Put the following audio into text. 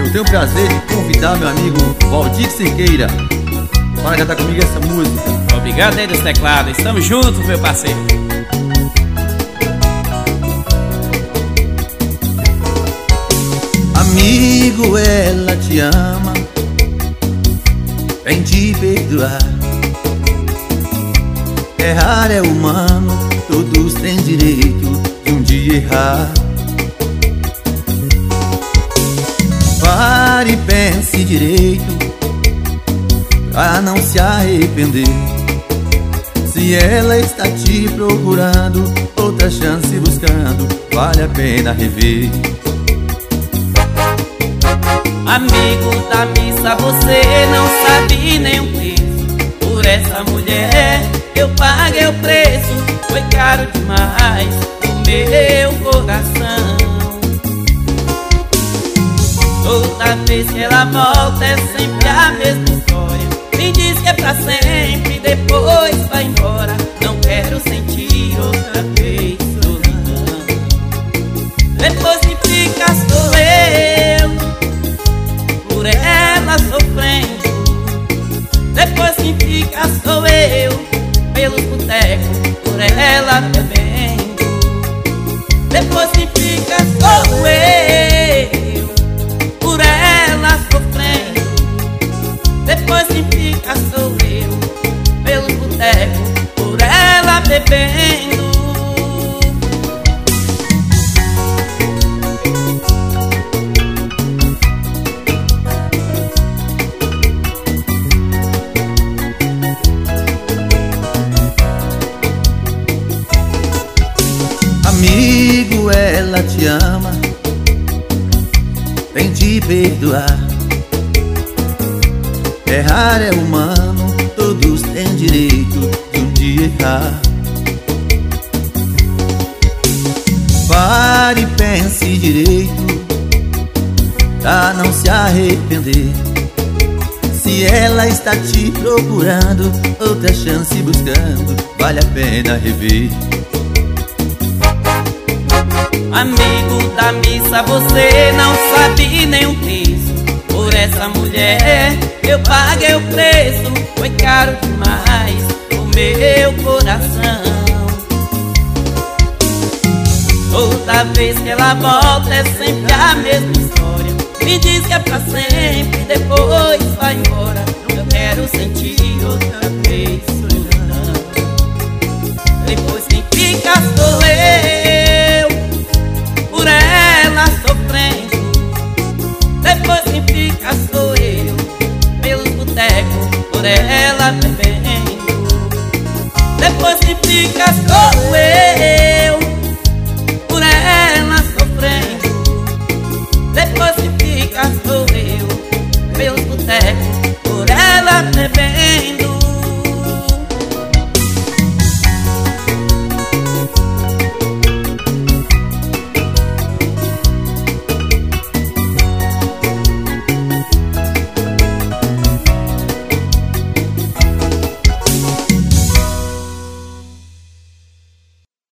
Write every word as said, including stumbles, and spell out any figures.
eu tenho o prazer de convidar meu amigo Valdir Siqueira para cantar comigo essa música. Obrigado aí dos teclados, estamos juntos, meu parceiro. Amigo, ela te ama, vem te perdoar. Errar é humano, todos têm direito de um dia errar. Pare e pense direito, pra não se arrepender. Se ela está te procurando, outra chance buscando, vale a pena rever. Amigo da missa, você não sabe nem o preço. Por essa mulher eu paguei o preço, foi caro demais no meu coração. Toda vez que ela volta é sempre a mesma história. Me diz que é pra sempre, depois vai embora. Não quero sentir outra vez solidão. Depois que fica sou eu, por ela sofrendo. Depois que fica sou eu, pelos botecos, por ela bebendo. Depois que fica sou eu, por ela sofrendo. Depois que fica sou eu, pelos botecos, por ela bebendo. Amigo, ela te ama, vem te perdoar. Errar é humano, todos têm direito de um dia errar. Pare e pense direito, pra não se arrepender. Se ela está te procurando, outra chance buscando, vale a pena rever. Amigo da missa, você não sabe nem o preço. Por essa mulher eu paguei o preço, foi caro demais o meu coração. Toda vez que ela volta é sempre a mesma história. Me diz que é pra sempre, depois vai embora. Não quero sentir outra vez solidão. Depois quem fica sou eu, por ela sofrendo. Depois quem fica sou eu, pelos botecos, por ela bebendo. Depois quem fica sou eu,